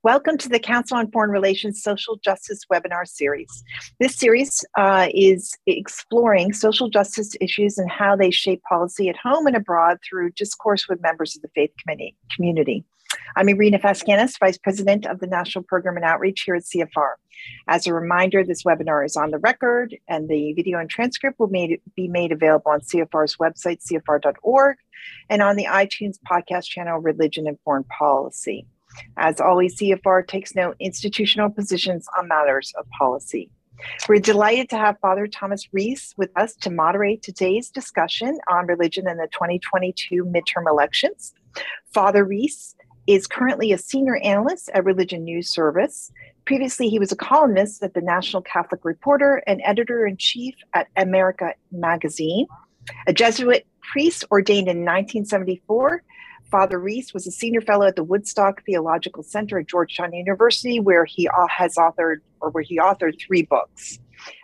Welcome to the Council on Foreign Relations Social Justice webinar series. This series is exploring social justice issues and how they shape policy at home and abroad through discourse with members of the faith community. I'm Irina Fascanis, Vice President of the National Program and Outreach here at CFR. As a reminder, this webinar is on the record and the video and transcript will be made available on CFR's website, cfr.org, and on the iTunes podcast channel, Religion and Foreign Policy. As always, CFR takes no institutional positions on matters of policy. We're delighted to have Father Thomas Reese with us to moderate today's discussion on religion in the 2022 midterm elections. Father Reese is currently a senior analyst at Religion News Service. Previously, he was a columnist at the National Catholic Reporter and editor-in-chief at America Magazine. A Jesuit priest ordained in 1974, Father Reese was a senior fellow at the Woodstock Theological Center at Georgetown University, where he authored 3 books.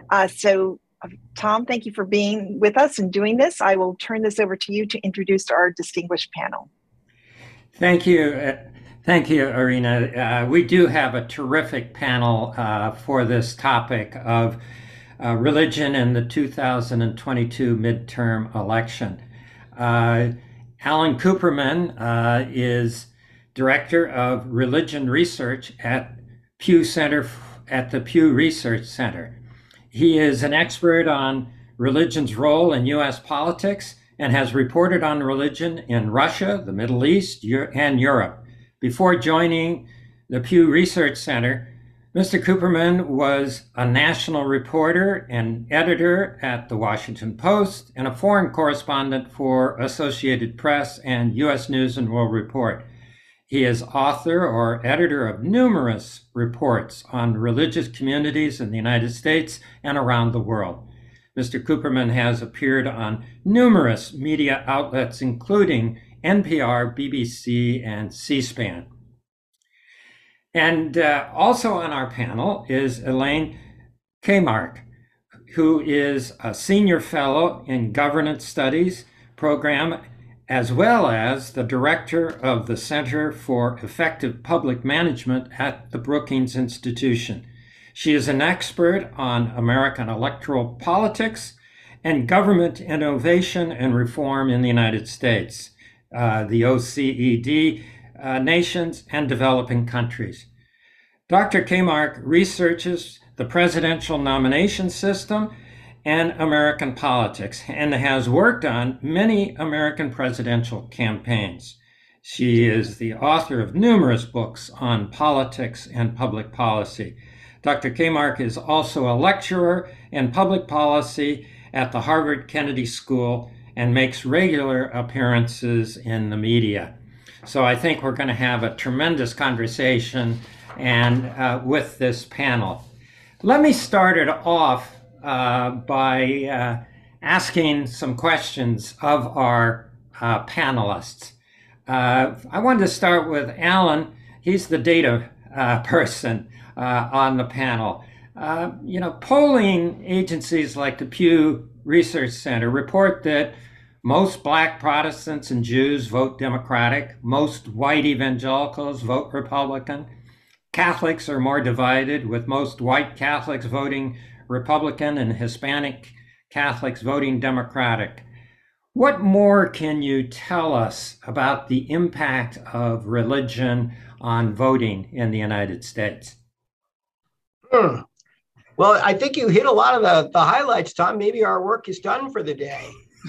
Tom, thank you for being with us and doing this. I will turn this over to you to introduce our distinguished panel. Thank you. Thank you, Irina. We do have a terrific panel for this topic of religion in the 2022 midterm election. Alan Kuperman is Director of Religion Research at the Pew Research Center. He is an expert on religion's role in U.S. politics and has reported on religion in Russia, the Middle East, and Europe. Before joining the Pew Research Center, Mr. Kuperman was a national reporter and editor at the Washington Post and a foreign correspondent for Associated Press and U.S. News and World Report. He is author or editor of numerous reports on religious communities in the United States and around the world. Mr. Kuperman has appeared on numerous media outlets, including NPR, BBC, and C-SPAN. And also on our panel is Elaine Kamarck, who is a senior fellow in governance studies program, as well as the director of the Center for Effective Public Management at the Brookings Institution. She is an expert on American electoral politics and government innovation and reform in the United States, the OECD nations, and developing countries. Dr. Kamarck researches the presidential nomination system and American politics and has worked on many American presidential campaigns. She is the author of numerous books on politics and public policy. Dr. Kamarck is also a lecturer in public policy at the Harvard Kennedy School and makes regular appearances in the media. So I think we're going to have a tremendous conversation and with this panel. Let me start it off by asking some questions of our panelists. I wanted to start with Alan. He's the data person on the panel. Polling agencies like the Pew Research Center report that most Black Protestants and Jews vote Democratic. Most white evangelicals vote Republican. Catholics are more divided, with most white Catholics voting Republican and Hispanic Catholics voting Democratic. What more can you tell us about the impact of religion on voting in the United States? Well, I think you hit a lot of the highlights, Tom. Maybe our work is done for the day.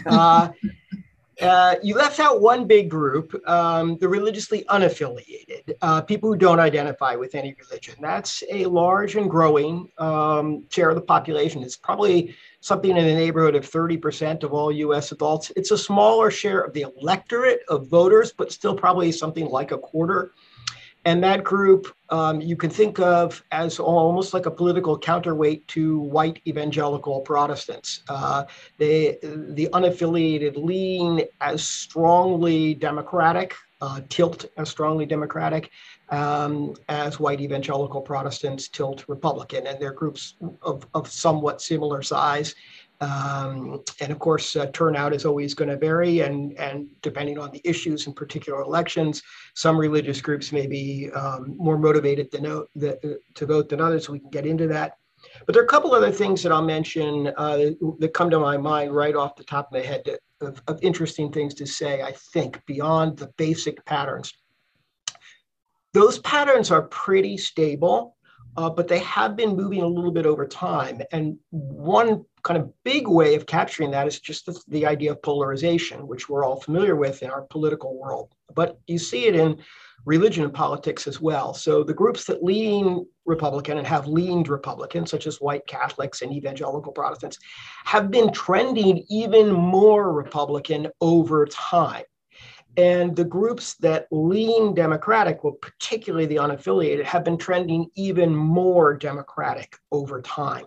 You left out one big group, the religiously unaffiliated, people who don't identify with any religion. That's a large and growing share of the population. It's probably something in the neighborhood of 30% of all U.S. adults. It's a smaller share of the electorate of voters, but still probably something like a quarter. And that group you can think of as almost like a political counterweight to white evangelical Protestants. The unaffiliated lean as strongly Democratic, tilt as strongly Democratic as white evangelical Protestants tilt Republican. And they're groups of somewhat similar size. And of course, turnout is always going to vary, and depending on the issues in particular elections, some religious groups may be more motivated to vote than others. So we can get into that. But there are a couple other things that I'll mention that come to my mind right off the top of my head of interesting things to say, I think, beyond the basic patterns. Those patterns are pretty stable, but they have been moving a little bit over time. And one kind of big way of capturing that is just the idea of polarization, which we're all familiar with in our political world. But you see it in religion and politics as well. So the groups that lean Republican and have leaned Republican, such as white Catholics and evangelical Protestants, have been trending even more Republican over time. And the groups that lean Democratic, well, particularly the unaffiliated, have been trending even more Democratic over time.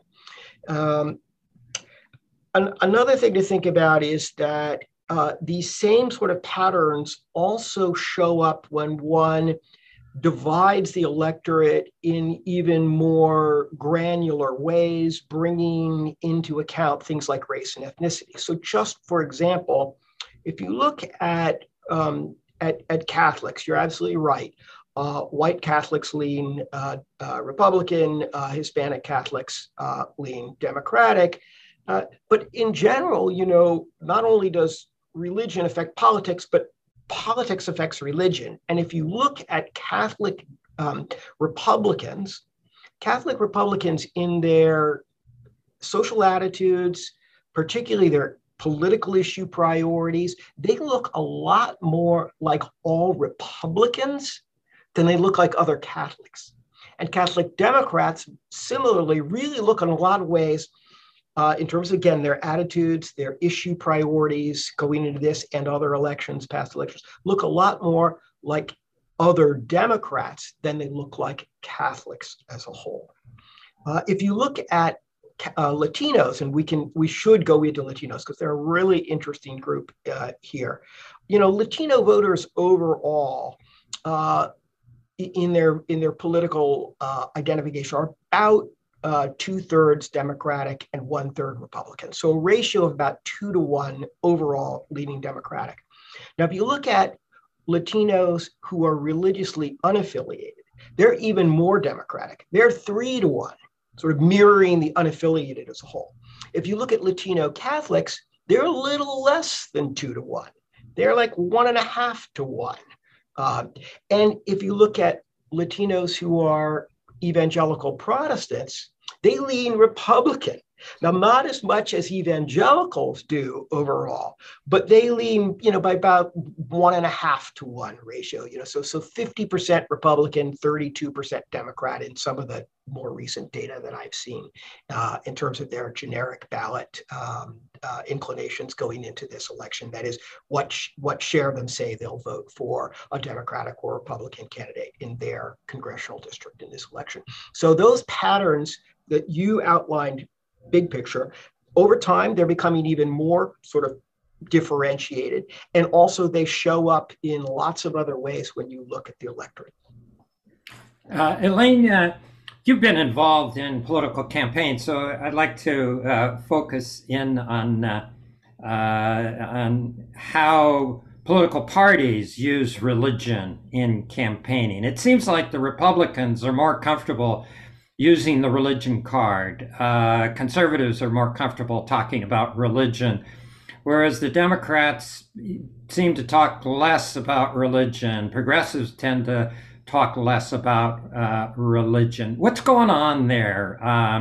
Another thing to think about is that these same sort of patterns also show up when one divides the electorate in even more granular ways, bringing into account things like race and ethnicity. So just for example, if you look at Catholics, you're absolutely right. White Catholics lean Republican, Hispanic Catholics lean Democratic. But in general, not only does religion affect politics, but politics affects religion. And if you look at Catholic Republicans in their social attitudes, particularly their political issue priorities, they look a lot more like all Republicans than they look like other Catholics. And Catholic Democrats similarly really look in a lot of ways in terms of, again, their attitudes, their issue priorities going into this and other elections, past elections, look a lot more like other Democrats than they look like Catholics as a whole. If you look at Latinos, and we should go into Latinos because they're a really interesting group here. Latino voters overall in their political identification are about 2/3 Democratic and 1/3 Republican. So a ratio of about 2-to-1 overall leaning Democratic. Now, if you look at Latinos who are religiously unaffiliated, they're even more Democratic. They're 3-to-1, sort of mirroring the unaffiliated as a whole. If you look at Latino Catholics, they're a little less than 2-to-1. They're like 1.5-to-1. And if you look at Latinos who are evangelical Protestants, they lean Republican. Now, not as much as evangelicals do overall, but they lean, by about 1.5-to-1 ratio. So 50% Republican, 32% Democrat in some of the more recent data that I've seen in terms of their generic ballot inclinations going into this election. That is, what share of them say they'll vote for a Democratic or Republican candidate in their congressional district in this election. So those patterns that you outlined, big picture, over time, they're becoming even more sort of differentiated. And also they show up in lots of other ways when you look at the electorate. Elaine, you've been involved in political campaigns, so I'd like to focus in on how political parties use religion in campaigning. It seems like the Republicans are more comfortable using the religion card. Conservatives are more comfortable talking about religion, whereas the Democrats seem to talk less about religion. Progressives tend to talk less about religion. What's going on there?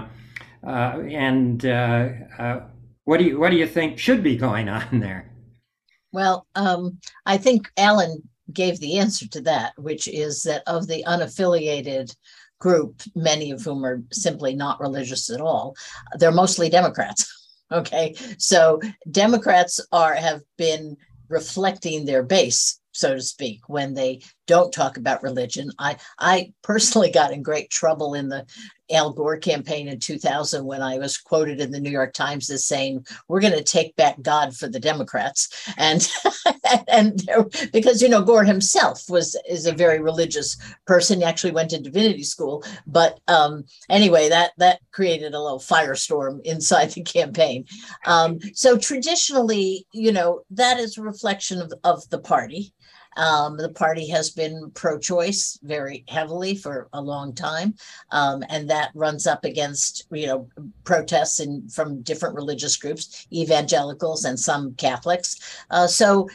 And what do you think should be going on there? Well, I think Alan gave the answer to that, which is that of the unaffiliated group, many of whom are simply not religious at all, they're mostly Democrats. Okay, so Democrats have been reflecting their base, so to speak, when they don't talk about religion. I personally got in great trouble in the Al Gore campaign in 2000 when I was quoted in the New York Times as saying, "We're going to take back God for the Democrats," and because Gore himself is a very religious person. He actually went to divinity school, but anyway, that created a little firestorm inside the campaign. So traditionally, that is a reflection of the party. The party has been pro-choice very heavily for a long time, and that runs up against protests from different religious groups, evangelicals and some Catholics. So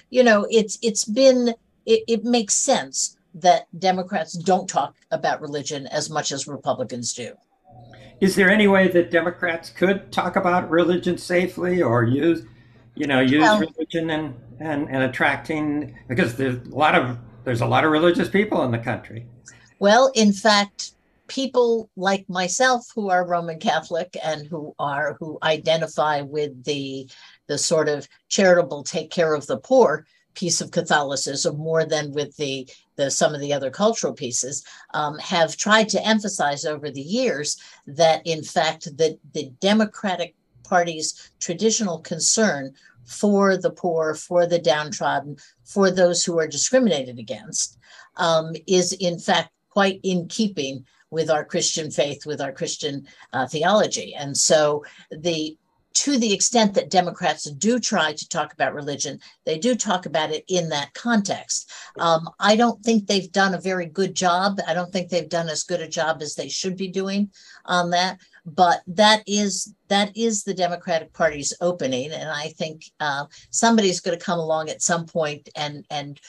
it makes sense that Democrats don't talk about religion as much as Republicans do. Is there any way that Democrats could talk about religion safely, or use religion and attracting, because there's a lot of religious people in the country? Well, in fact, people like myself who are Roman Catholic and who identify with the sort of charitable take care of the poor piece of Catholicism more than with some of the other cultural pieces, have tried to emphasize over the years that in fact the Democratic Party's traditional concern for the poor, for the downtrodden, for those who are discriminated against, is in fact quite in keeping with our Christian faith, with our Christian theology. And so to the extent that Democrats do try to talk about religion, they do talk about it in that context. I don't think they've done a very good job. I don't think they've done as good a job as they should be doing on that. But that is the Democratic Party's opening, and I think somebody's going to come along at some point and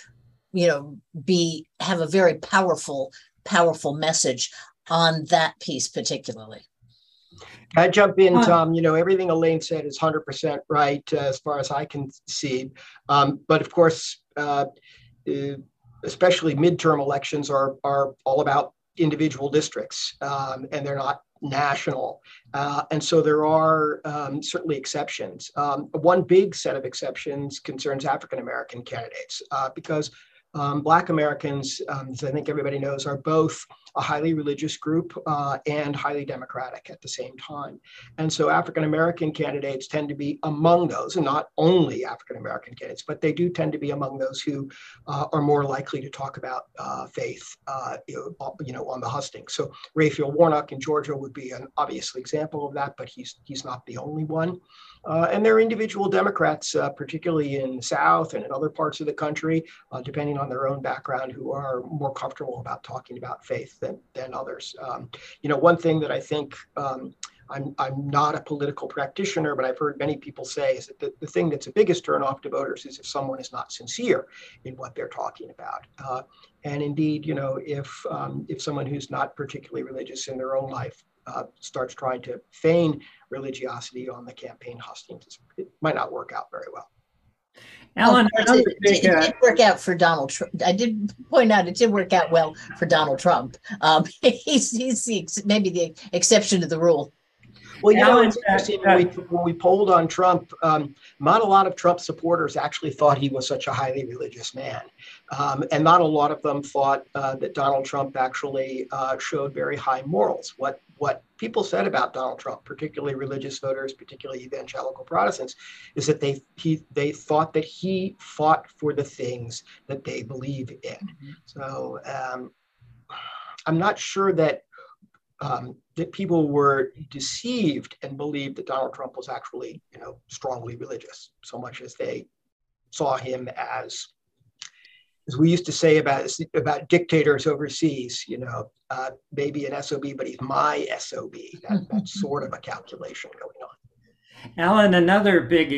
have a very powerful message on that piece particularly. I jump in, Tom. Everything Elaine said is 100% right as far as I can see. But of course, especially midterm elections are all about individual districts, and they're not national. And so there are certainly exceptions. One big set of exceptions concerns African-American candidates, because Black Americans, as I think everybody knows, are both a highly religious group and highly democratic at the same time. And so African-American candidates tend to be among those, and not only African-American candidates, but they do tend to be among those who are more likely to talk about faith, on the hustings. So Raphael Warnock in Georgia would be an obvious example of that, but he's not the only one. And there are individual Democrats, particularly in the South and in other parts of the country, depending on their own background, who are more comfortable about talking about faith than others. One thing that I think, I'm not a political practitioner, but I've heard many people say is that the thing that's the biggest turnoff to voters is if someone is not sincere in what they're talking about. And indeed, if someone who's not particularly religious in their own life starts trying to feign religiosity on the campaign hustings, it might not work out very well. Alan, it did work out for Donald Trump. I did point out it did work out well for Donald Trump. He's maybe the exception to the rule. Well, it's interesting, when we polled on Trump, not a lot of Trump supporters actually thought he was such a highly religious man. And not a lot of them thought that Donald Trump actually showed very high morals. What people said about Donald Trump, particularly religious voters, particularly evangelical Protestants, is that they thought that he fought for the things that they believe in. Mm-hmm. So I'm not sure that people were deceived and believed that Donald Trump was actually, strongly religious, so much as they saw him as we used to say about dictators overseas, maybe an SOB, but he's my SOB. That's sort of a calculation going on. Alan, another big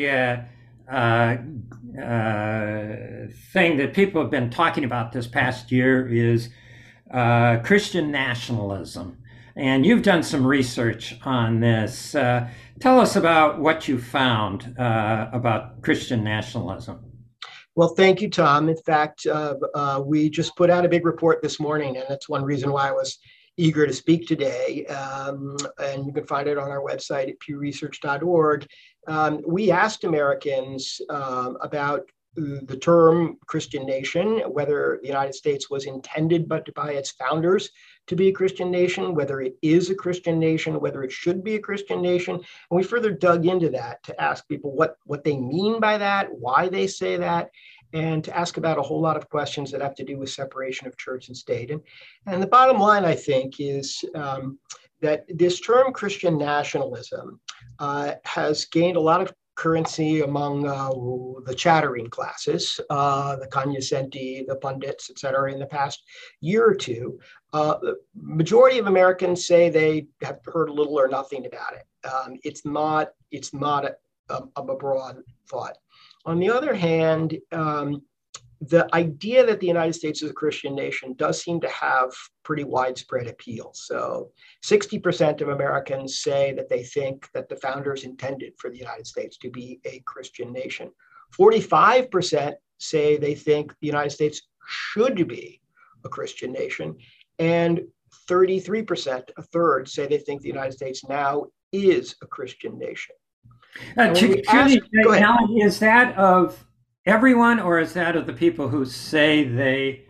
thing that people have been talking about this past year is Christian nationalism. And you've done some research on this. Tell us about what you found about Christian nationalism. Well, thank you, Tom. In fact, we just put out a big report this morning, and that's one reason why I was eager to speak today. And you can find it on our website at pewresearch.org. We asked Americans about the term Christian nation, whether the United States was intended but by its founders to be a Christian nation, whether it is a Christian nation, whether it should be a Christian nation. And we further dug into that to ask people what they mean by that, why they say that, and to ask about a whole lot of questions that have to do with separation of church and state. And the bottom line, I think, is that this term Christian nationalism has gained a lot of currency among the chattering classes, the cognoscenti, the pundits, et cetera, in the past year or two. The majority of Americans say they have heard little or nothing about it. It's not a broad thought. On the other hand, the idea that the United States is a Christian nation does seem to have pretty widespread appeal. So 60% of Americans say that they think that the founders intended for the United States to be a Christian nation. 45% say they think the United States should be a Christian nation. And 33%, a third, say they think the United States now is a Christian nation. Alan, is that of everyone, or is that of the people who say they?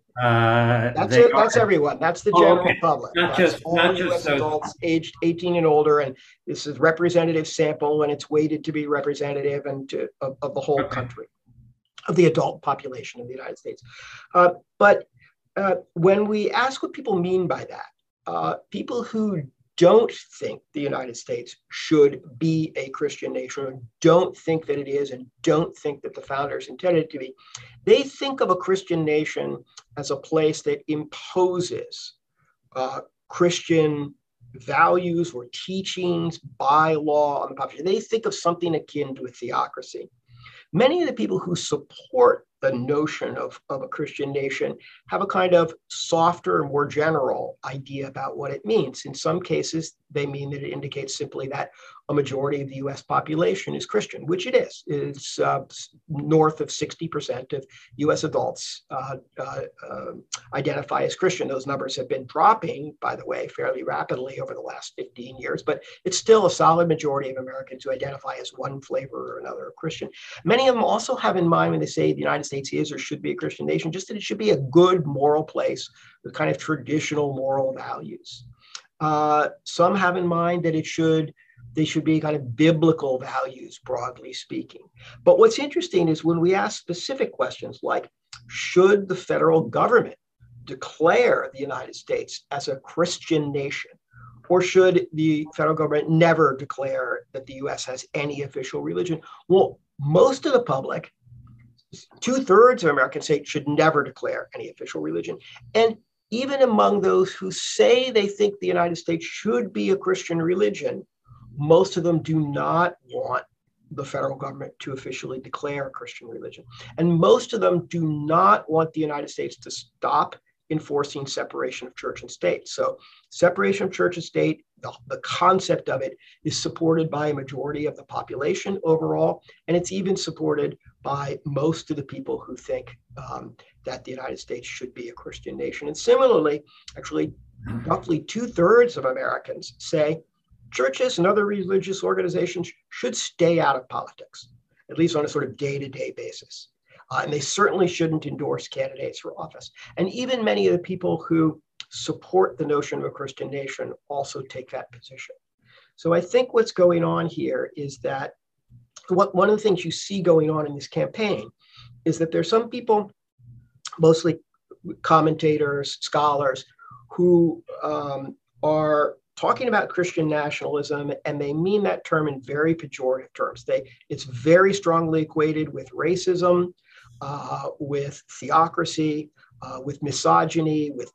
That's everyone. That's the general public. Not that's just all not U.S. just adults aged 18 and older, and this is representative sample, and it's weighted to be representative of the whole country, of the adult population of the United States. But when we ask what people mean by that, people who don't think the United States should be a Christian nation, or don't think that it is, and don't think that the founders intended it to be, they think of a Christian nation as a place that imposes Christian values or teachings by law on the population. They think of something akin to a theocracy. Many of the people who support the notion of a Christian nation have a kind of softer, more general idea about what it means. In some cases, they mean that it indicates simply that a majority of the US population is Christian, which it is. It's north of 60% of US adults identify as Christian. Those numbers have been dropping, by the way, fairly rapidly over the last 15 years, but it's still a solid majority of Americans who identify as one flavor or another of Christian. Many of them also have in mind when they say the United States is or should be a Christian nation, just that it should be a good moral place with kind of traditional moral values. Some have in mind that they should be kind of biblical values, broadly speaking. But what's interesting is when we ask specific questions like, should the federal government declare the United States as a Christian nation, or should the federal government never declare that the US has any official religion? Well, most of the public, 2/3 of Americans, say should never declare any official religion. And even among those who say they think the United States should be a Christian religion, most of them do not want the federal government to officially declare a Christian religion. And most of them do not want the United States to stop enforcing separation of church and state. So separation of church and state, the concept of it, is supported by a majority of the population overall, and it's even supported by most of the people who think that the United States should be a Christian nation. And similarly, actually, roughly 2/3 of Americans say churches and other religious organizations should stay out of politics, at least on a sort of day-to-day basis. And they certainly shouldn't endorse candidates for office. And even many of the people who support the notion of a Christian nation also take that position. So I think what's going on here is that one of the things you see going on in this campaign is that there's some people, mostly commentators, scholars, who are talking about Christian nationalism, and they mean that term in very pejorative terms. It's very strongly equated with racism, with theocracy, with misogyny, with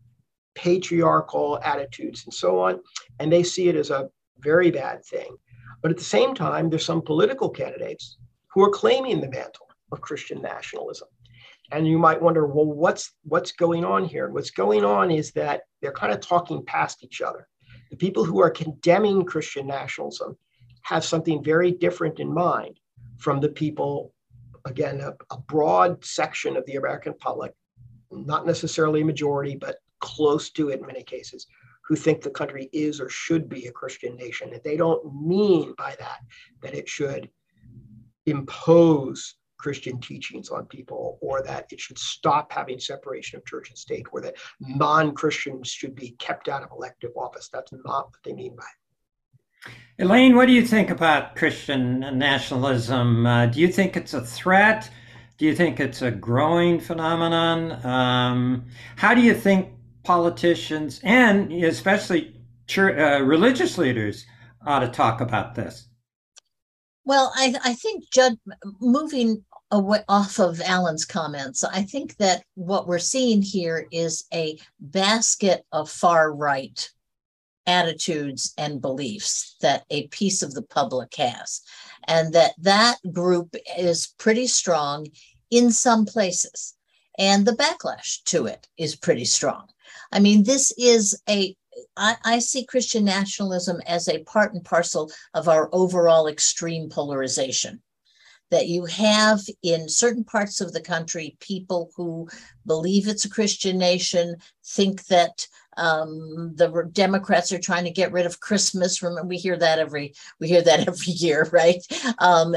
patriarchal attitudes, and so on. And they see it as a very bad thing. But at the same time, there's some political candidates who are claiming the mantle of Christian nationalism. And you might wonder, well, what's going on here? And what's going on is that they're kind of talking past each other. The people who are condemning Christian nationalism have something very different in mind from the people, again, a broad section of the American public, not necessarily a majority, but close to it in many cases, who think the country is or should be a Christian nation. And they don't mean by that it should impose Christian teachings on people, or that it should stop having separation of church and state, or that non-Christians should be kept out of elective office. That's not what they mean by it. Elaine, what do you think about Christian nationalism? Do you think it's a threat? Do you think it's a growing phenomenon? How do you think politicians and especially religious leaders ought to talk about this? Well, I think, moving away off of Alan's comments, I think that what we're seeing here is a basket of far right attitudes and beliefs that a piece of the public has, and that group is pretty strong in some places, and the backlash to it is pretty strong. I mean, this is I see Christian nationalism as a part and parcel of our overall extreme polarization. That you have in certain parts of the country people who believe it's a Christian nation, think that the Democrats are trying to get rid of Christmas. Remember, we hear that every year, right? And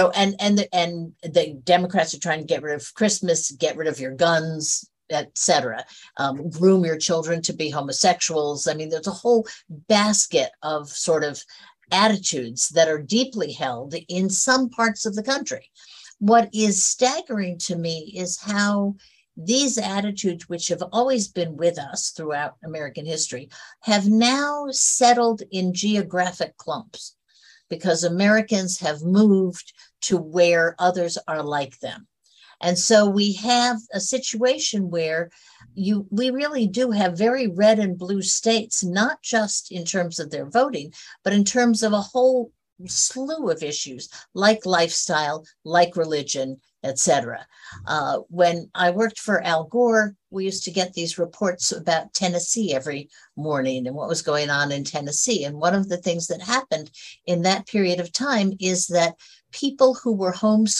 the Democrats are trying to get rid of Christmas, get rid of your guns, etc. Groom your children to be homosexuals. I mean, there's a whole basket of sort of attitudes that are deeply held in some parts of the country. What is staggering to me is how these attitudes, which have always been with us throughout American history, have now settled in geographic clumps because Americans have moved to where others are like them. And so we have a situation where we really do have very red and blue states, not just in terms of their voting, but in terms of a whole slew of issues like lifestyle, like religion, etc. When I worked for Al Gore, we used to get these reports about Tennessee every morning and what was going on in Tennessee. And one of the things that happened in that period of time is that people who were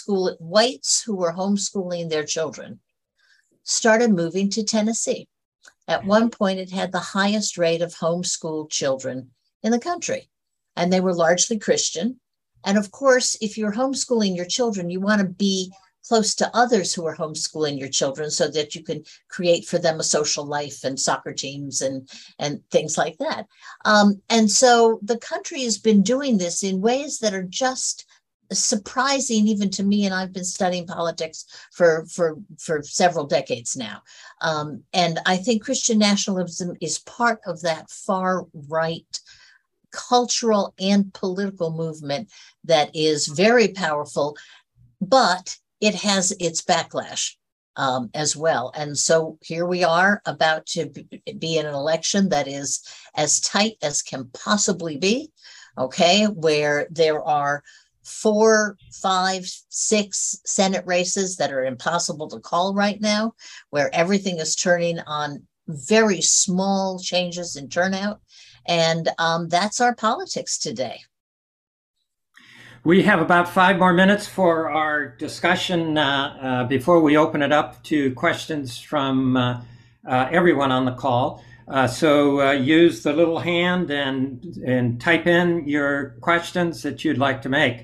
whites who were homeschooling their children started moving to Tennessee. At one point, it had the highest rate of homeschooled children in the country, and they were largely Christian. And of course, if you're homeschooling your children, you want to be close to others who are homeschooling your children so that you can create for them a social life and soccer teams and things like that. And so the country has been doing this in ways that are just surprising even to me, and I've been studying politics for several decades now. And I think Christian nationalism is part of that far right cultural and political movement that is very powerful, but it has its backlash as well. And so here we are about to be in an election that is as tight as can possibly be, okay, where there are 4, 5, 6 Senate races that are impossible to call right now, where everything is turning on very small changes in turnout. And that's our politics today. We have about 5 more minutes for our discussion before we open it up to questions from everyone on the call. So use the little hand and type in your questions that you'd like to make.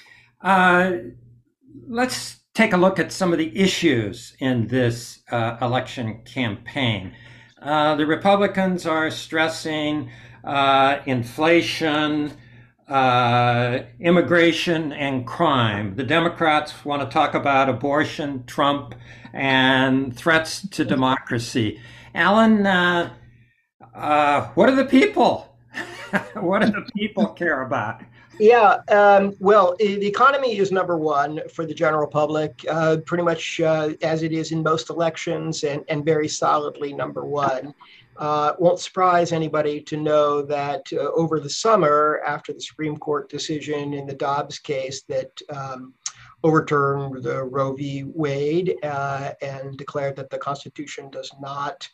Let's take a look at some of the issues in this election campaign. The Republicans are stressing inflation, immigration, and crime. The Democrats want to talk about abortion, Trump, and threats to democracy. Alan, what do the people? What do the people care about? Yeah, well, the economy is number one for the general public, pretty much as it is in most elections, and very solidly number one. Won't surprise anybody to know that over the summer, after the Supreme Court decision in the Dobbs case that overturned the Roe v. Wade and declared that the Constitution does not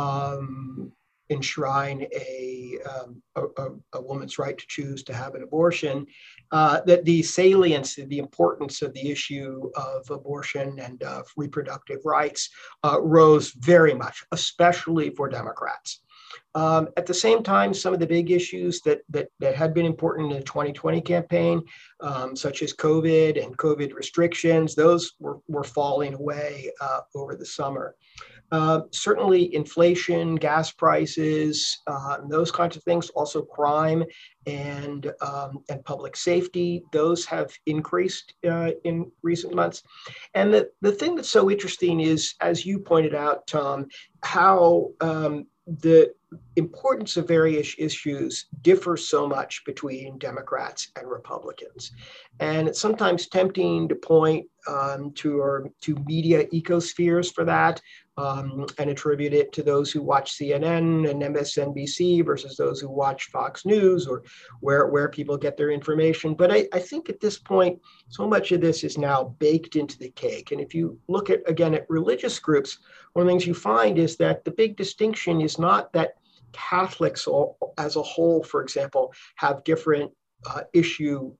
enshrine a woman's right to choose to have an abortion, that the salience, the importance of the issue of abortion and of reproductive rights rose very much, especially for Democrats. At the same time, some of the big issues that had been important in the 2020 campaign, such as COVID and COVID restrictions, those were falling away over the summer. Certainly inflation, gas prices, those kinds of things, also crime and public safety, those have increased in recent months. And the thing that's so interesting is, as you pointed out, Tom, how the importance of various issues differ so much between Democrats and Republicans. And it's sometimes tempting to point to media ecospheres for that, and attribute it to those who watch CNN and MSNBC versus those who watch Fox News, or where people get their information. But I think at this point, so much of this is now baked into the cake. And if you look at religious groups, one of the things you find is that the big distinction is not that Catholics as a whole, for example, have different issue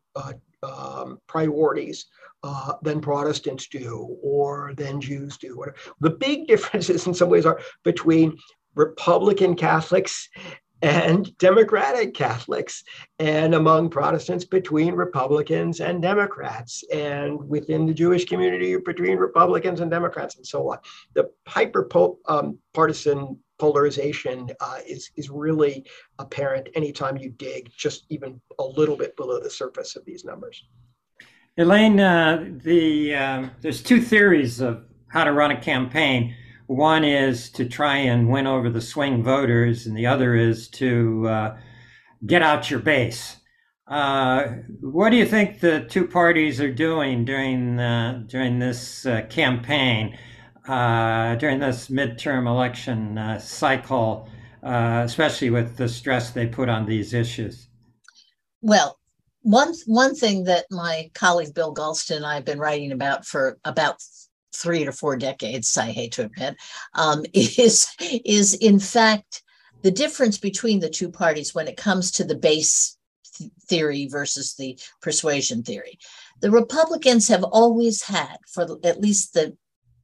priorities than Protestants do, or than Jews do. Whatever. The big differences in some ways are between Republican Catholics and Democratic Catholics, and among Protestants between Republicans and Democrats, and within the Jewish community between Republicans and Democrats, and so on. The partisan polarization is really apparent anytime you dig just even a little bit below the surface of these numbers. Elaine, there's two theories of how to run a campaign. One is to try and win over the swing voters, and the other is to get out your base. What do you think the two parties are doing during this campaign, during this midterm election cycle, especially with the stress they put on these issues? Well, one thing that my colleague Bill Galston and I have been writing about for about 3 to 4 decades, I hate to admit, is in fact the difference between the two parties when it comes to the base theory versus the persuasion theory. The Republicans have always had, for at least the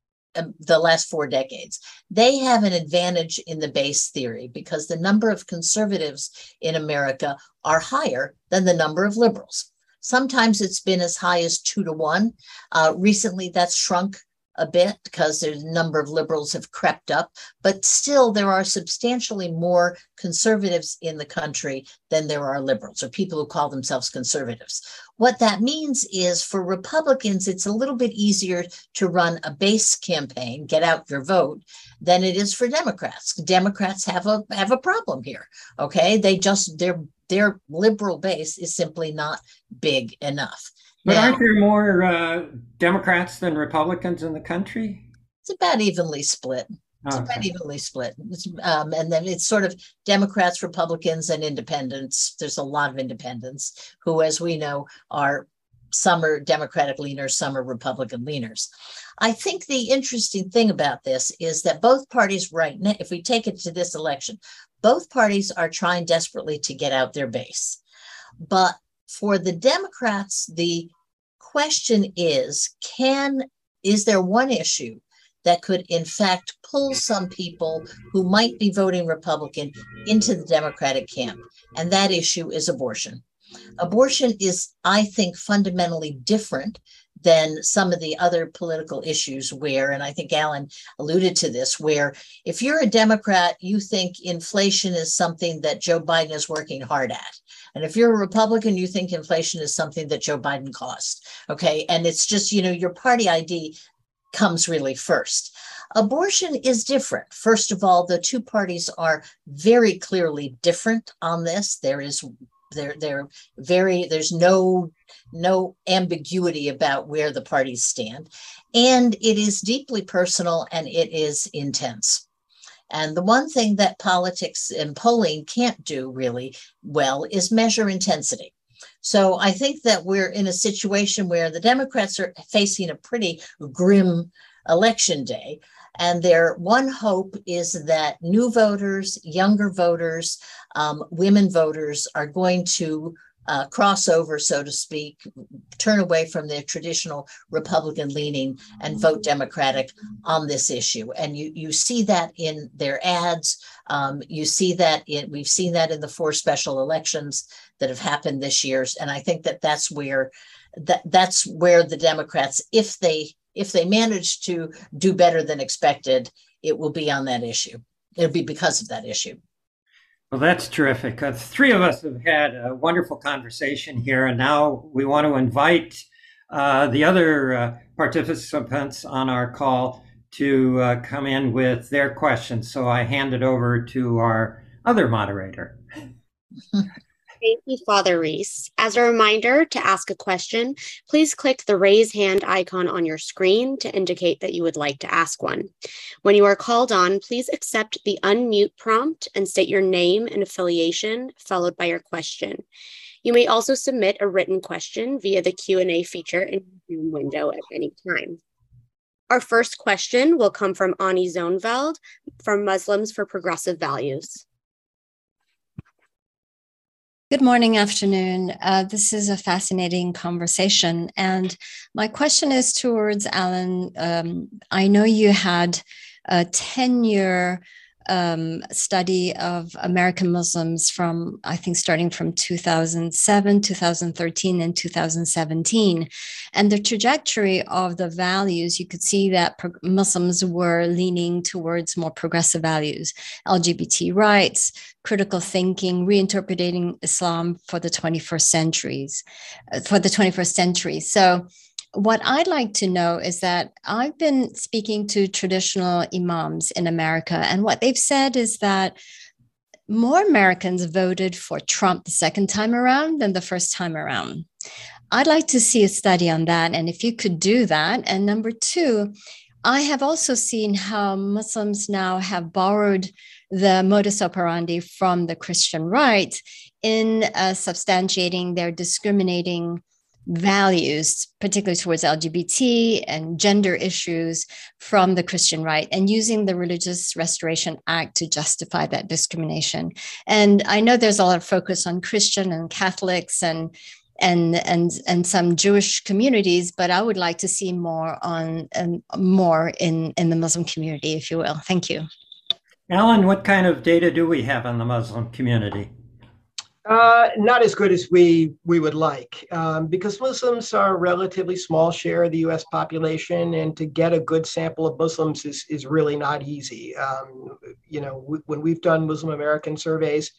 last 4 decades, they have an advantage in the base theory because the number of conservatives in America are higher than the number of liberals. Sometimes it's been as high as 2 to 1. Recently, that's shrunk a bit because the number of liberals have crept up, but still there are substantially more conservatives in the country than there are liberals, or people who call themselves conservatives. What that means is for Republicans, it's a little bit easier to run a base campaign, get out your vote, than it is for Democrats. Democrats have a problem here. Okay, their liberal base is simply not big enough. But aren't there more Democrats than Republicans in the country? It's about evenly split. It's about evenly split. And then it's sort of Democrats, Republicans, and independents. There's a lot of independents who, as we know, some are Democratic leaners, some are Republican leaners. I think the interesting thing about this is that both parties right now, if we take it to this election, both parties are trying desperately to get out their base. But for the Democrats, the question is there one issue that could in fact pull some people who might be voting Republican into the Democratic camp? And that issue is abortion. Abortion is, I think, fundamentally different than some of the other political issues where, and I think Alan alluded to this, where if you're a Democrat, you think inflation is something that Joe Biden is working hard at. And if you're a Republican, you think inflation is something that Joe Biden caused. Okay. And it's just, your party ID comes really first. Abortion is different. First of all, the two parties are very clearly different on this. There's no ambiguity about where the parties stand. And it is deeply personal and it is intense. And the one thing that politics and polling can't do really well is measure intensity. So I think that we're in a situation where the Democrats are facing a pretty grim election day. And their one hope is that new voters, younger voters, women voters are going to crossover, so to speak, turn away from their traditional Republican leaning and vote Democratic on this issue. And you see that in their ads. You see that we've seen that in the 4 special elections that have happened this year. And I think that's where the Democrats, if they manage to do better than expected, it will be on that issue. It'll be because of that issue. Well, that's terrific. 3 of us have had a wonderful conversation here, and now we want to invite the other participants on our call to come in with their questions. So I hand it over to our other moderator. Thank you, Father Reese. As a reminder, to ask a question, please click the raise hand icon on your screen to indicate that you would like to ask one. When you are called on, please accept the unmute prompt and state your name and affiliation, followed by your question. You may also submit a written question via the Q&A feature in the Zoom window at any time. Our first question will come from Ani Zoneveld from Muslims for Progressive Values. Good morning, afternoon. This is a fascinating conversation. And my question is towards Alan. I know you had a 10-year study of American Muslims from, I think, starting from 2007, 2013, and 2017. And the trajectory of the values, you could see that Muslims were leaning towards more progressive values, LGBT rights, critical thinking, reinterpreting Islam for the 21st century. So what I'd like to know is that I've been speaking to traditional imams in America, and what they've said is that more Americans voted for Trump the second time around than the first time around. I'd like to see a study on that, and if you could do that. And number 2, I have also seen how Muslims now have borrowed the modus operandi from the Christian right in substantiating their discriminating values, particularly towards LGBT and gender issues, from the Christian right, and using the Religious Restoration Act to justify that discrimination. And I know there's a lot of focus on Christian and Catholics and some Jewish communities, but I would like to see more on more in the Muslim community, if you will. Thank you. Alan, what kind of data do we have on the Muslim community? Not as good as we would like, because Muslims are a relatively small share of the U.S. population, and to get a good sample of Muslims is really not easy. When we've done Muslim American surveys,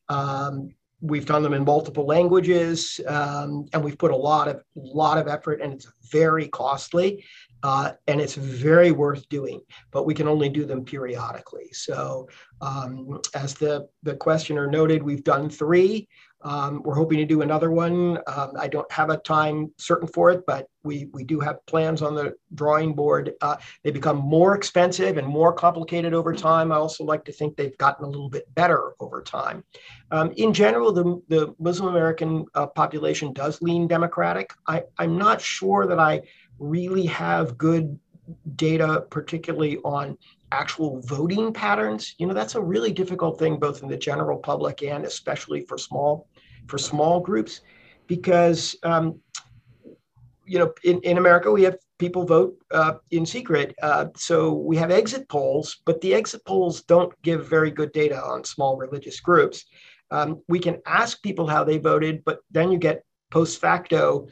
we've done them in multiple languages, and we've put a lot of effort, and it's very costly. And it's very worth doing, but we can only do them periodically. So as the questioner noted, we've done 3. We're hoping to do another one. I don't have a time certain for it, but we do have plans on the drawing board. They become more expensive and more complicated over time. I also like to think they've gotten a little bit better over time. In general, the Muslim American population does lean Democratic. I'm not sure that I really have good data, particularly on actual voting patterns. That's a really difficult thing, both in the general public and especially for small groups, because in America we have people vote in secret. So we have exit polls, but the exit polls don't give very good data on small religious groups. We can ask people how they voted, but then you get post facto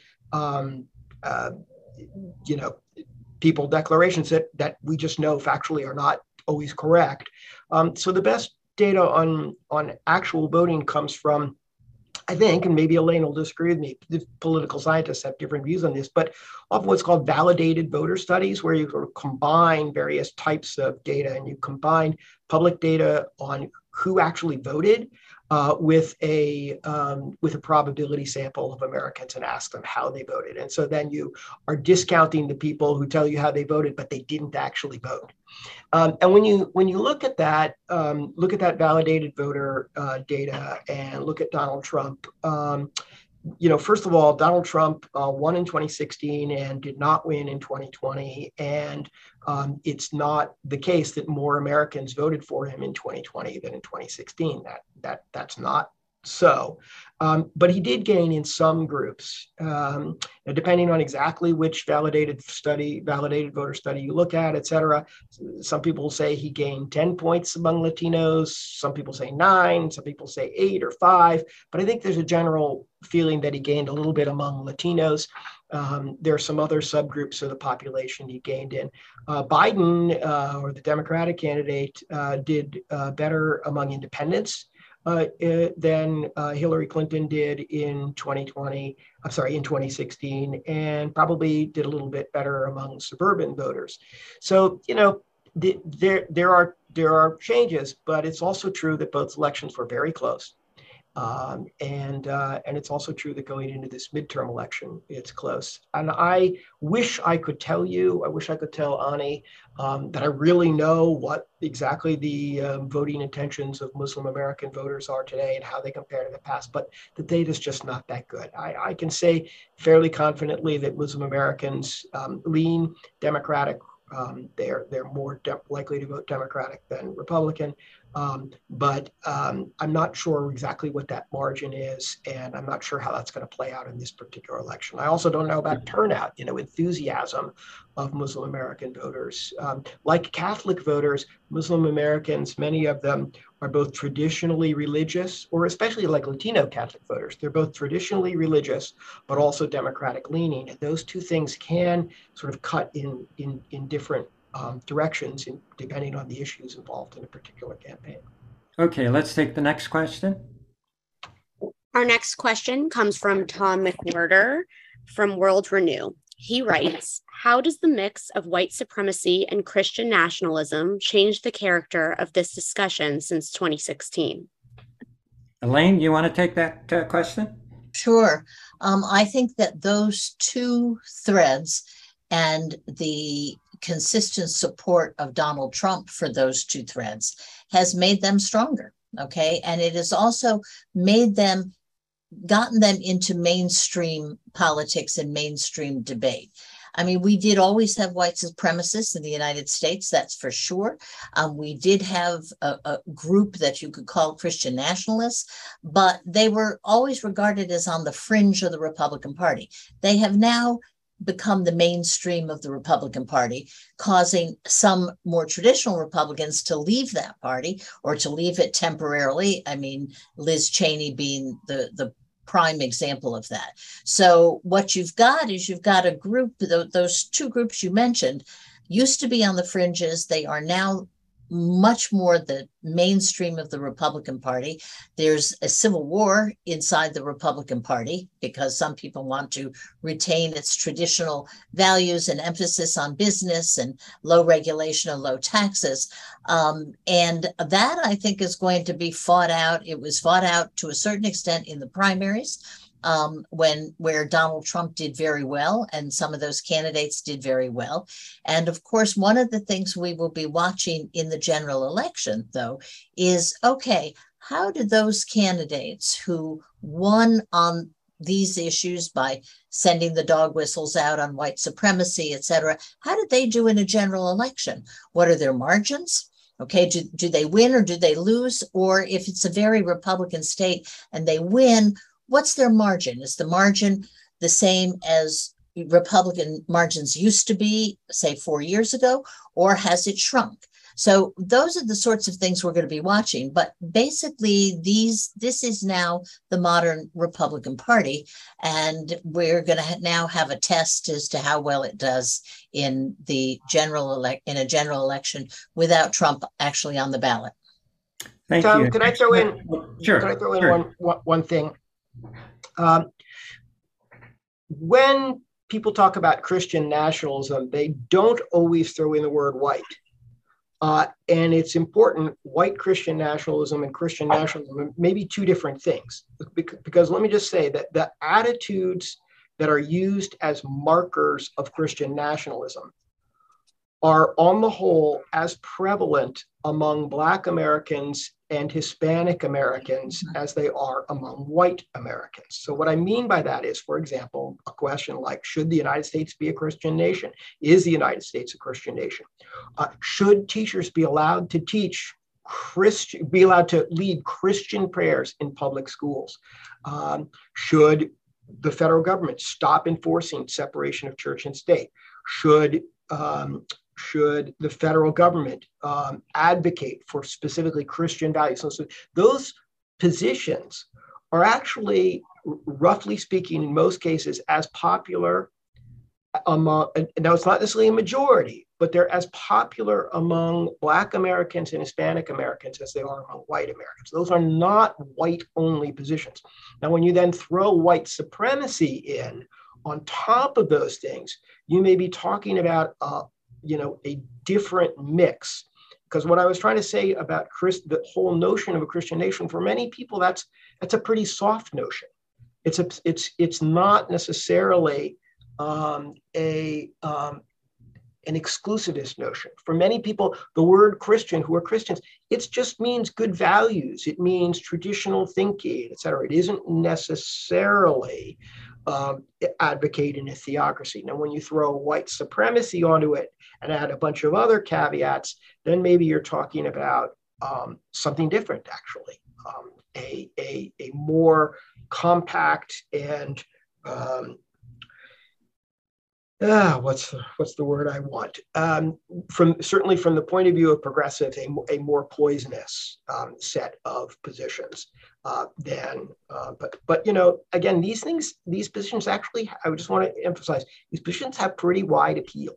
people declarations that we just know factually are not always correct. So the best data on actual voting comes from, I think, and maybe Elaine will disagree with me, the political scientists have different views on this, but often what's called validated voter studies, where you sort of combine various types of data, and you combine public data on who actually voted with a probability sample of Americans and ask them how they voted. And so then you are discounting the people who tell you how they voted, but they didn't actually vote. And when you look at that validated voter data and look at Donald Trump, first of all, Donald Trump won in 2016 and did not win in 2020. And it's not the case that more Americans voted for him in 2020 than in 2016. That's not so. But he did gain in some groups. Depending on exactly which validated voter study you look at, et cetera. Some people say he gained 10 points among Latinos. Some people say 9. Some people say 8 or 5. But I think there's a general feeling that he gained a little bit among Latinos. There are some other subgroups of the population he gained in. Biden, or the Democratic candidate, did better among independents than Hillary Clinton did in 2016, and probably did a little bit better among suburban voters. So, there are changes, but it's also true that both elections were very close. And it's also true that going into this midterm election, it's close. And I wish I could tell Ani, that I really know what exactly the voting intentions of Muslim American voters are today and how they compare to the past, but the data is just not that good. I can say fairly confidently that Muslim Americans lean Democratic. They're more likely to vote Democratic than Republican. But I'm not sure exactly what that margin is, and I'm not sure how that's going to play out in this particular election. I also don't know about turnout, enthusiasm of Muslim American voters. Like Catholic voters, Muslim Americans, many of them are both traditionally religious, or especially like Latino Catholic voters. They're both traditionally religious, but also Democratic leaning. And those two things can sort of cut in different directions depending on the issues involved in a particular campaign. Okay, let's take the next question. Our next question comes from Tom McWhirter from World Renew. He writes, how does the mix of white supremacy and Christian nationalism change the character of this discussion since 2016? Elaine, you want to take that question? Sure. I think that those two threads and the consistent support of Donald Trump for those two threads has made them stronger. Okay. And it has also gotten them into mainstream politics and mainstream debate. I mean, we did always have white supremacists in the United States, that's for sure. We did have a group that you could call Christian nationalists, but they were always regarded as on the fringe of the Republican Party. They have now become the mainstream of the Republican Party, causing some more traditional Republicans to leave that party or to leave it temporarily. I mean, Liz Cheney being the prime example of that. So what you've got is a group, those two groups you mentioned used to be on the fringes. They are now much more the mainstream of the Republican Party. There's a civil war inside the Republican Party because some people want to retain its traditional values and emphasis on business and low regulation and low taxes. And that, I think, is going to be fought out. It was fought out to a certain extent in the primaries, where Donald Trump did very well and some of those candidates did very well. And of course, one of the things we will be watching in the general election, though, is, okay, how do those candidates who won on these issues by sending the dog whistles out on white supremacy, et cetera, how did they do in a general election? What are their margins? Okay, do they win or do they lose? Or if it's a very Republican state and they win, what's their margin? Is the margin the same as Republican margins used to be, say, 4 years ago, or has it shrunk? So those are the sorts of things we're going to be watching. But basically, this is now the modern Republican Party, and we're going to now have a test as to how well it does in a general election without Trump actually on the ballot. Thank Tom, you. Can I throw in? Sure. Can I throw in sure. one thing? When people talk about Christian nationalism, they don't always throw in the word white. And it's important, white Christian nationalism and Christian nationalism may be two different things. Because let me just say that the attitudes that are used as markers of Christian nationalism are on the whole as prevalent among Black Americans and Hispanic Americans as they are among white Americans. So what I mean by that is, for example, a question like, should the United States be a Christian nation? Is the United States a Christian nation? Should teachers be allowed to teach be allowed to lead Christian prayers in public schools? Should the federal government stop enforcing separation of church and state? Should the federal government advocate for specifically Christian values? So those positions are actually, roughly speaking, in most cases, as popular among, now it's not necessarily a majority, but they're as popular among Black Americans and Hispanic Americans as they are among white Americans. Those are not white-only positions. Now, when you then throw white supremacy in on top of those things, you may be talking about a different mix. Because what I was trying to say about the whole notion of a Christian nation, for many people, that's a pretty soft notion. It's not necessarily an exclusivist notion. For many people, the word Christian, who are Christians, it just means good values. It means traditional thinking, et cetera. It isn't necessarily advocating a theocracy. Now, when you throw white supremacy onto it and add a bunch of other caveats, then maybe you're talking about something different, actually, a more compact and what's the word I want? Certainly from the point of view of progressives, a more poisonous set of positions but again, these positions actually, I just want to emphasize, these positions have pretty wide appeal.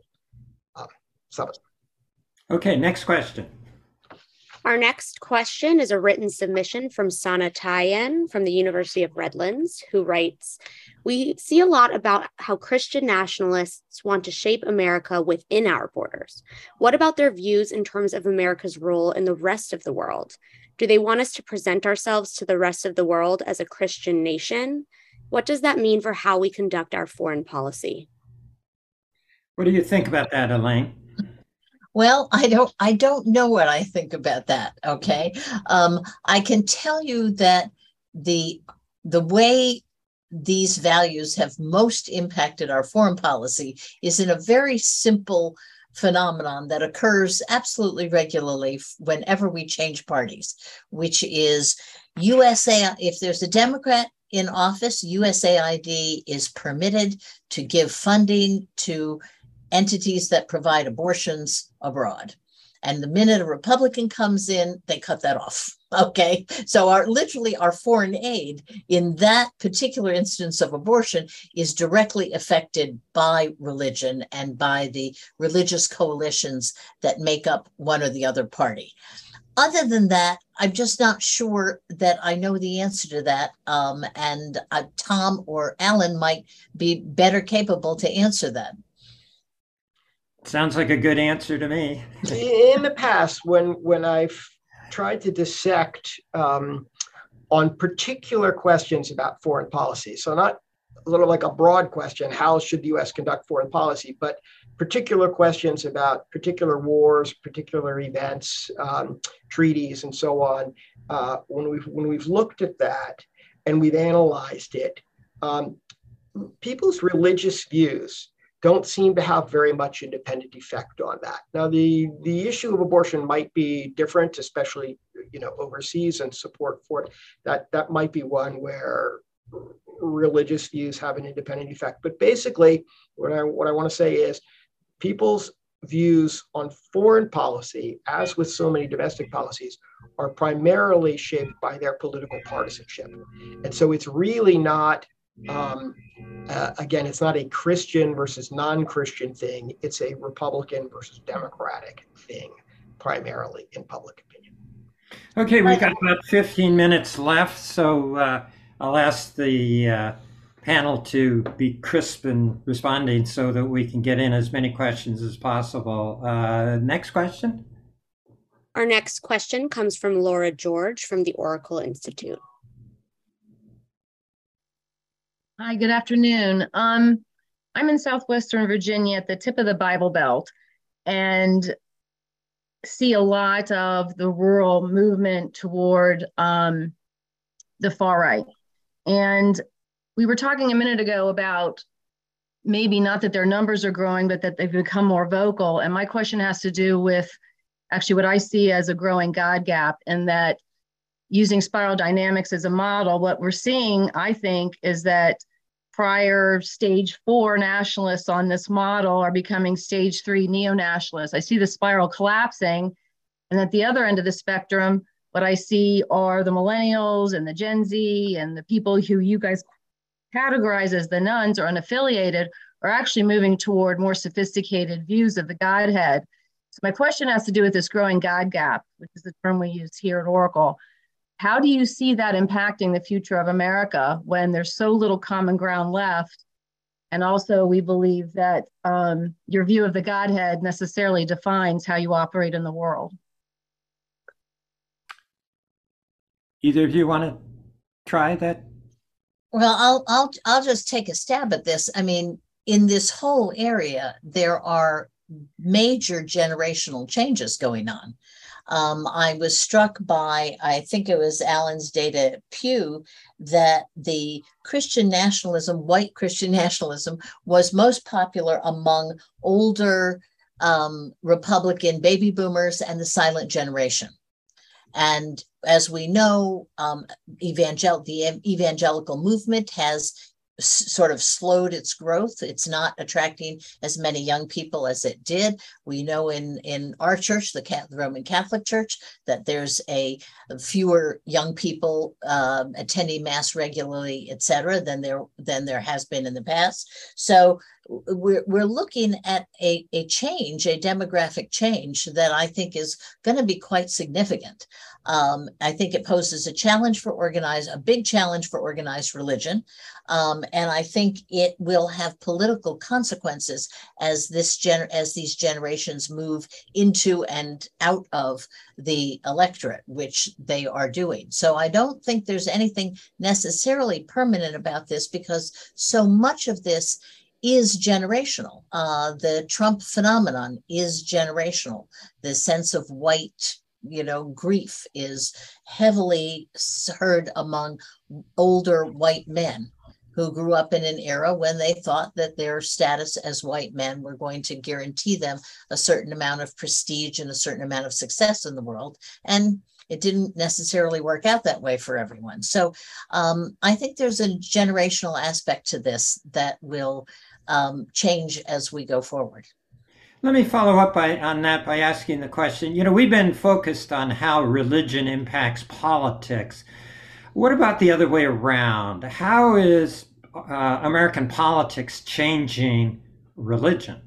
Okay, next question. Our next question is a written submission from Sana Tyen from the University of Redlands, who writes, "We see a lot about how Christian nationalists want to shape America within our borders. What about their views in terms of America's role in the rest of the world? Do they want us to present ourselves to the rest of the world as a Christian nation? What does that mean for how we conduct our foreign policy?" What do you think about that, Elaine? Well, I don't know what I think about that. Okay. I can tell you that the way these values have most impacted our foreign policy is in a very simple phenomenon that occurs absolutely regularly whenever we change parties, which is USA. If there's a Democrat in office, USAID is permitted to give funding to entities that provide abortions abroad. And the minute a Republican comes in, they cut that off. Okay. So literally our foreign aid in that particular instance of abortion is directly affected by religion and by the religious coalitions that make up one or the other party. Other than that, I'm just not sure that I know the answer to that. And Tom or Alan might be better capable to answer that. Sounds like a good answer to me. In the past, when I've tried to dissect on particular questions about foreign policy, so not a little like a broad question, how should the U.S. conduct foreign policy, but particular questions about particular wars, particular events, treaties, and so on. When we've looked at that and we've analyzed it, people's religious views don't seem to have very much independent effect on that. Now, the issue of abortion might be different, especially overseas, and support for it. That might be one where religious views have an independent effect. But basically, what I want to say is people's views on foreign policy, as with so many domestic policies, are primarily shaped by their political partisanship. And so it's really not, again, it's not a Christian versus non-Christian thing. It's a Republican versus Democratic thing, primarily in public opinion. Okay, we've got about 15 minutes left, so I'll ask the panel to be crisp in responding so that we can get in as many questions as possible. Next question. Our next question comes from Laura George from the Oracle Institute. Hi, good afternoon. I'm in Southwestern Virginia at the tip of the Bible Belt and see a lot of the rural movement toward the far right. And we were talking a minute ago about maybe not that their numbers are growing, but that they've become more vocal. And my question has to do with actually what I see as a growing God gap, and that using spiral dynamics as a model, what we're seeing, I think, is that prior stage 4 nationalists on this model are becoming stage 3 neo-nationalists. I see the spiral collapsing, and at the other end of the spectrum, what I see are the millennials and the Gen Z and the people who you guys categorize as the nuns or unaffiliated are actually moving toward more sophisticated views of the Godhead. So my question has to do with this growing God gap, which is the term we use here at Oracle. How do you see that impacting the future of America when there's so little common ground left? And also, we believe that your view of the Godhead necessarily defines how you operate in the world. Either of you want to try that? Well, I'll just take a stab at this. I mean, in this whole area, there are major generational changes going on. I was struck by, I think it was Alan's data at Pew, that the Christian nationalism, white Christian nationalism, was most popular among older Republican baby boomers and the silent generation. And as we know, the evangelical movement has sort of slowed its growth. It's not attracting as many young people as it did. We know in our church, the Roman Catholic Church, that there's fewer young people attending Mass regularly, et cetera, than there has been in the past. So we're looking at a change, a demographic change that I think is going to be quite significant. I think it poses a big challenge for organized religion. And I think it will have political consequences as these generations move into and out of the electorate, which they are doing. So I don't think there's anything necessarily permanent about this, because so much of this is generational. The Trump phenomenon is generational. The sense of white, grief is heavily heard among older white men who grew up in an era when they thought that their status as white men were going to guarantee them a certain amount of prestige and a certain amount of success in the world. And it didn't necessarily work out that way for everyone. So I think there's a generational aspect to this that will change as we go forward. Let me follow up on that by asking the question, we've been focused on how religion impacts politics. What about the other way around? How is American politics changing religion?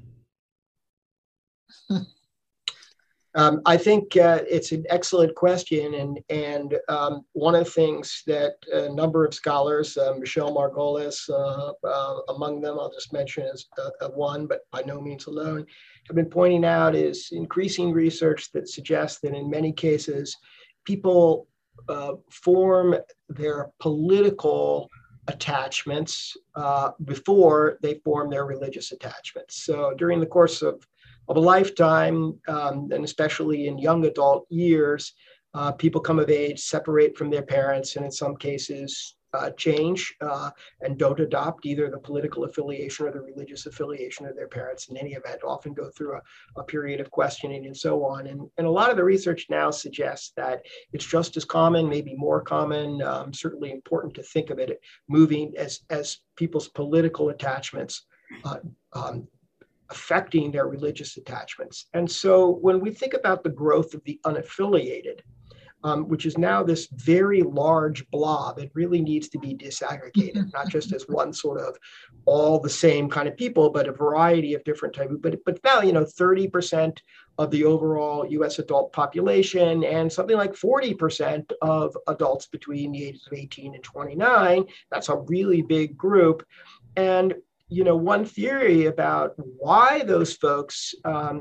I think it's an excellent question, and one of the things that a number of scholars, Michelle Margolis among them, I'll just mention as one, but by no means alone, have been pointing out is increasing research that suggests that in many cases, people form their political attachments before they form their religious attachments. So during the course of a lifetime, and especially in young adult years, people come of age, separate from their parents, and in some cases change and don't adopt either the political affiliation or the religious affiliation of their parents. In any event, often go through a period of questioning and so on. And a lot of the research now suggests that it's just as common, maybe more common, certainly important to think of it moving as people's political attachments affecting their religious attachments. And so when we think about the growth of the unaffiliated, which is now this very large blob, it really needs to be disaggregated, not just as one sort of all the same kind of people, but a variety of different types. But now, 30% of the overall US adult population and something like 40% of adults between the ages of 18 and 29, that's a really big group. And one theory about why those folks,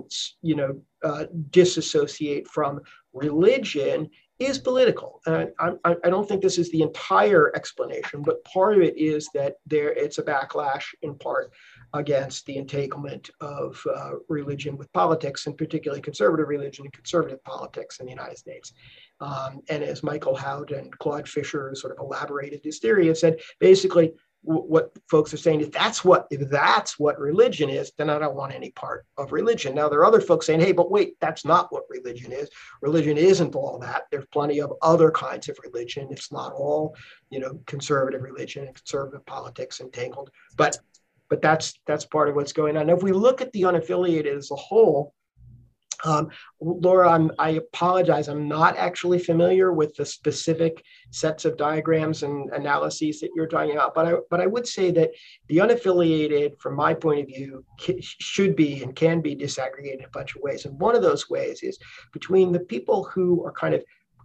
disassociate from religion is political. I don't think this is the entire explanation, but part of it is that it's a backlash in part against the entanglement of religion with politics, and particularly conservative religion and conservative politics in the United States. And as Michael Hout and Claude Fisher sort of elaborated this theory, have said, basically, what folks are saying. If that's what religion is, then I don't want any part of religion. Now there are other folks saying, hey, but wait, that's not what religion is. Religion isn't all that. There's plenty of other kinds of religion. It's not all, conservative religion and conservative politics entangled. But that's part of what's going on. Now, if we look at the unaffiliated as a whole, Laura, I apologize. I'm not actually familiar with the specific sets of diagrams and analyses that you're talking about, but I would say that the unaffiliated, from my point of view, should be and can be disaggregated in a bunch of ways. And one of those ways is between the people who are kind of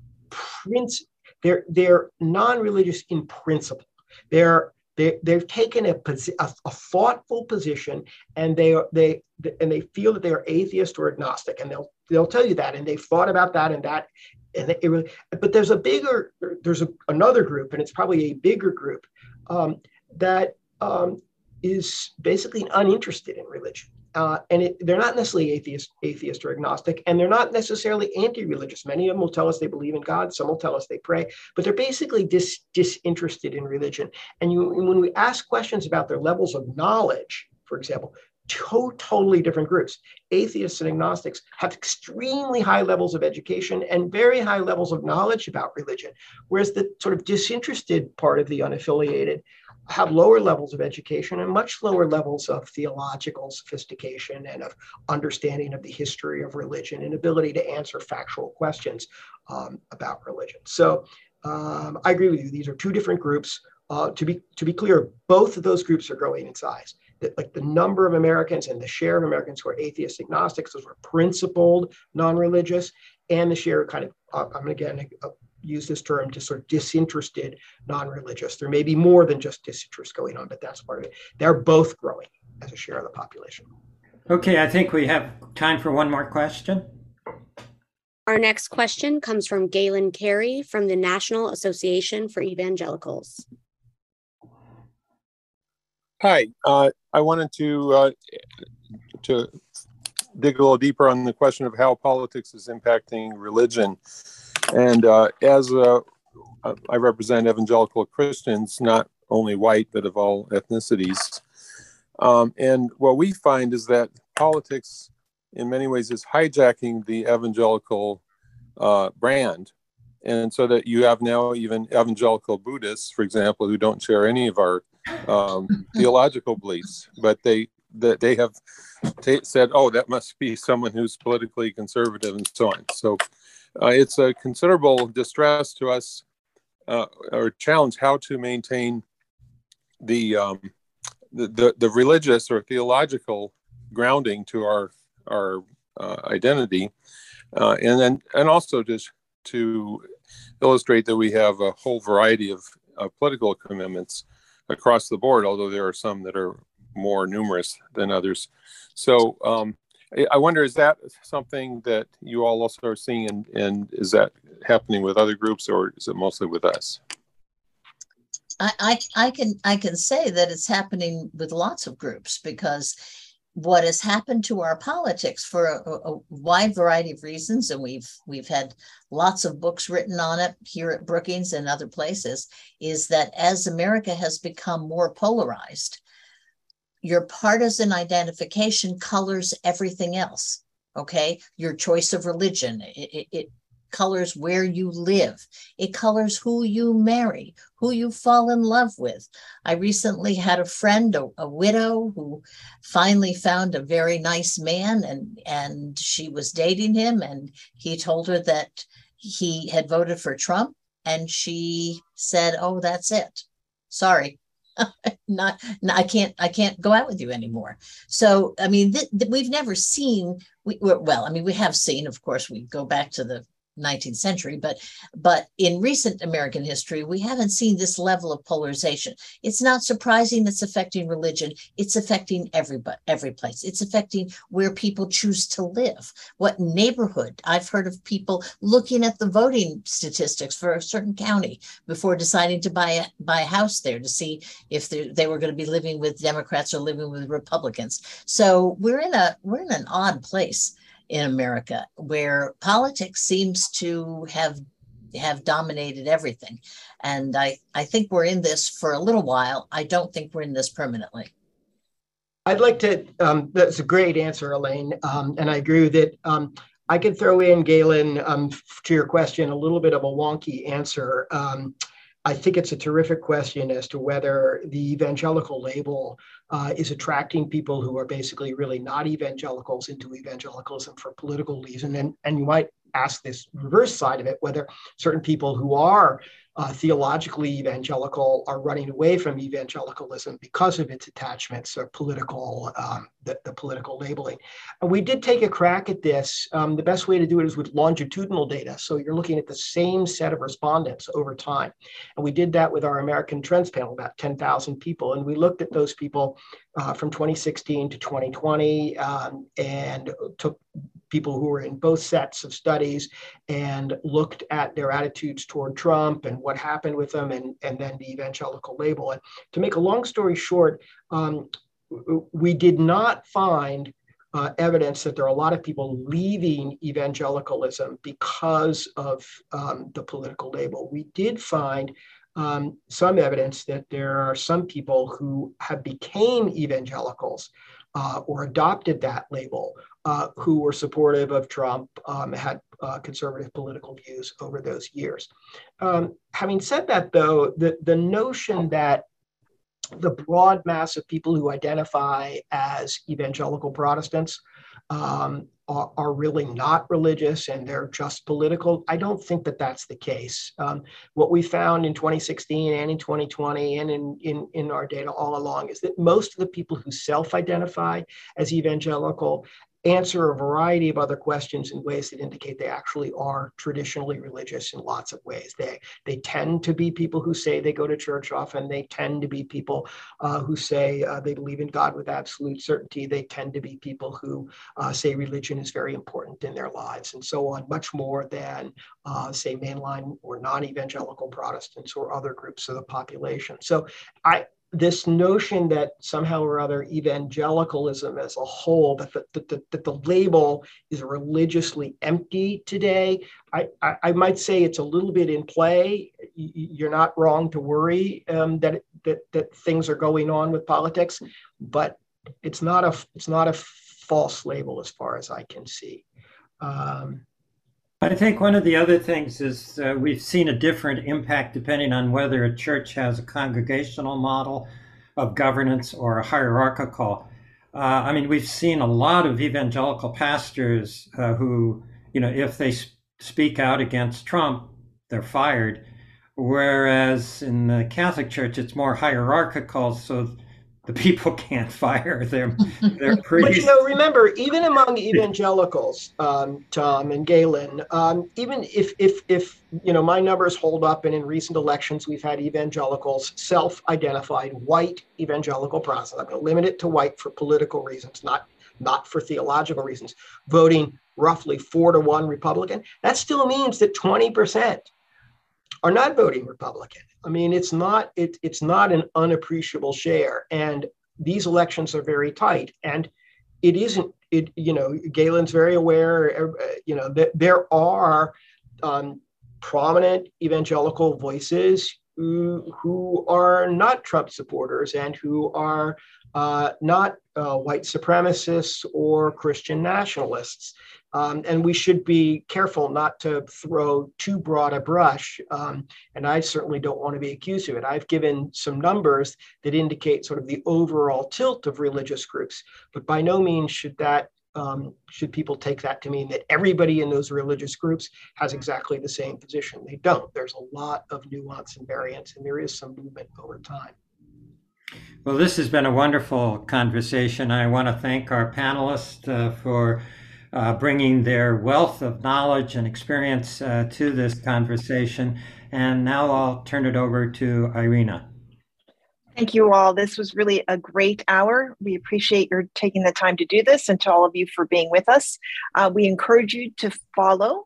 they're non-religious in principle. They've taken a thoughtful position, and they feel that they are atheist or agnostic, and they'll tell you that, and they've thought about that and that, but there's another group, and it's probably a bigger group that is basically uninterested in religion. They're not necessarily atheist or agnostic, and they're not necessarily anti-religious. Many of them will tell us they believe in God. Some will tell us they pray, but they're basically disinterested in religion. And when we ask questions about their levels of knowledge, for example, totally different groups. Atheists and agnostics have extremely high levels of education and very high levels of knowledge about religion, whereas the sort of disinterested part of the unaffiliated have lower levels of education and much lower levels of theological sophistication and of understanding of the history of religion and ability to answer factual questions about religion. So I agree with you. These are two different groups. To be clear, both of those groups are growing in size. Like the number of Americans and the share of Americans who are atheist agnostics, those were principled non-religious, and the share kind of, I'm again use this term, to sort of disinterested non-religious. There may be more than just disinterest going on, but that's part of it. They're both growing as a share of the population. Okay, I think we have time for one more question. Our next question comes from Galen Carey from the National Association for Evangelicals. Hi, I wanted to dig a little deeper on the question of how politics is impacting religion. And as I represent evangelical Christians, not only white, but of all ethnicities. And what we find is that politics, in many ways, is hijacking the evangelical brand. And so that you have now even evangelical Buddhists, for example, who don't share any of our theological beliefs, but they have said, oh, that must be someone who's politically conservative and so on. So it's a considerable distress to us, or challenge how to maintain the religious or theological grounding to our identity, and also just to illustrate that we have a whole variety of political commitments across the board, although there are some that are more numerous than others. So I wonder, is that something that you all also are seeing, and is that happening with other groups, or is it mostly with us? I can say that it's happening with lots of groups, because what has happened to our politics for a wide variety of reasons, and we've had lots of books written on it here at Brookings and other places, is that as America has become more polarized, your partisan identification colors everything else. Okay, your choice of religion, it colors where you live. It colors who you marry, who you fall in love with. I recently had a friend, a widow, who finally found a very nice man, and she was dating him, and he told her that he had voted for Trump, and she said, "Oh, that's it. Sorry. I can't go out with you anymore." So, I mean, we've never seen, we have seen, of course, we go back to the 19th century, but in recent American history, we haven't seen this level of polarization. It's not surprising it's affecting religion. It's affecting every place. It's affecting where people choose to live, what neighborhood. I've heard of people looking at the voting statistics for a certain county before deciding to buy a house there to see if they were going to be living with Democrats or living with Republicans. So we're in an odd place in America, where politics seems to have have dominated everything. And I think we're in this for a little while. I don't think we're in this permanently. I'd like to, that's a great answer, Elaine. And I agree with it. I could throw in, Galen, to your question, a little bit of a wonky answer. I think it's a terrific question as to whether the evangelical label is attracting people who are basically really not evangelicals into evangelicalism for political reason. And you might ask this reverse side of it, whether certain people who are theologically evangelical are running away from evangelicalism because of its attachments or political, the political labeling. And we did take a crack at this. The best way to do it is with longitudinal data. So you're looking at the same set of respondents over time. And we did that with our American Trends panel, about 10,000 people. And we looked at those people from 2016 to 2020 and took people who were in both sets of studies and looked at their attitudes toward Trump and what happened with them, and then the evangelical label. And to make a long story short, we did not find evidence that there are a lot of people leaving evangelicalism because of the political label. We did find some evidence that there are some people who have became evangelicals or adopted that label, who were supportive of Trump, had conservative political views over those years. Having said that, though, the notion that the broad mass of people who identify as evangelical Protestants are really not religious and they're just political, I don't think that that's the case. What we found in 2016 and in 2020 and in our data all along is that most of the people who self-identify as evangelical answer a variety of other questions in ways that indicate they actually are traditionally religious in lots of ways. They tend to be people who say they go to church often. They tend to be people who say they believe in God with absolute certainty. They tend to be people who say religion is very important in their lives and so on, much more than say mainline or non-evangelical Protestants or other groups of the population. So this notion that somehow or other evangelicalism as a whole, that the label is religiously empty today, I might say it's a little bit in play. You're not wrong to worry that things are going on with politics, but it's not a false label as far as I can see. I think one of the other things is we've seen a different impact depending on whether a church has a congregational model of governance or a hierarchical. I mean, we've seen a lot of evangelical pastors who, if they speak out against Trump, they're fired. Whereas in the Catholic Church, it's more hierarchical, so the people can't fire them. They're pretty. But remember, even among evangelicals, Tom and Galen, even if my numbers hold up, and in recent elections we've had evangelicals, self-identified white evangelical Protestants. I'm going to limit it to white for political reasons, not for theological reasons. Voting roughly 4-1 Republican. That still means that 20% are not voting Republican. I mean, it's not an unappreciable share, and these elections are very tight. And it isn't. Galen's very aware. That there are prominent evangelical voices who are not Trump supporters and who are not white supremacists or Christian nationalists. And we should be careful not to throw too broad a brush. And I certainly don't want to be accused of it. I've given some numbers that indicate sort of the overall tilt of religious groups, but by no means should people take that to mean that everybody in those religious groups has exactly the same position. They don't. There's a lot of nuance and variance, and there is some movement over time. Well, this has been a wonderful conversation. I want to thank our panelists for bringing their wealth of knowledge and experience to this conversation. And now I'll turn it over to Irina. Thank you all. This was really a great hour. We appreciate your taking the time to do this, and to all of you for being with us. We encourage you to follow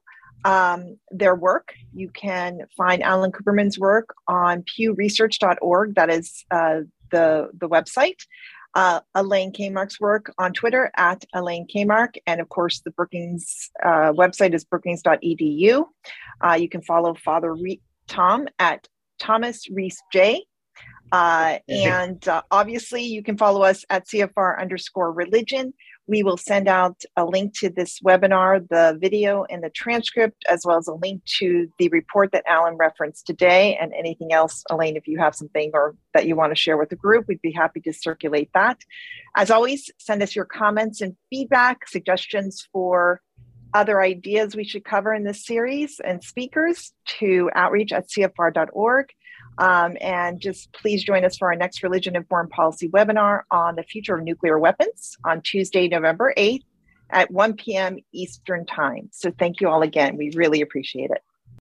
their work. You can find Alan Kuperman's work on pewresearch.org. That is the website. Elaine Kmark's work on Twitter at Elaine Kmark. And of course, the Brookings website is brookings.edu. You can follow Father Tom at Thomas Reese J. And obviously, you can follow us at CFR_religion. We will send out a link to this webinar, the video and the transcript, as well as a link to the report that Alan referenced today, and anything else. Elaine, if you have something or that you want to share with the group, we'd be happy to circulate that. As always, send us your comments and feedback, suggestions for other ideas we should cover in this series and speakers to outreach@cfr.org. And just please join us for our next Religion and Foreign Policy webinar on the future of nuclear weapons on Tuesday, November 8th at 1 p.m. Eastern Time. So thank you all again. We really appreciate it.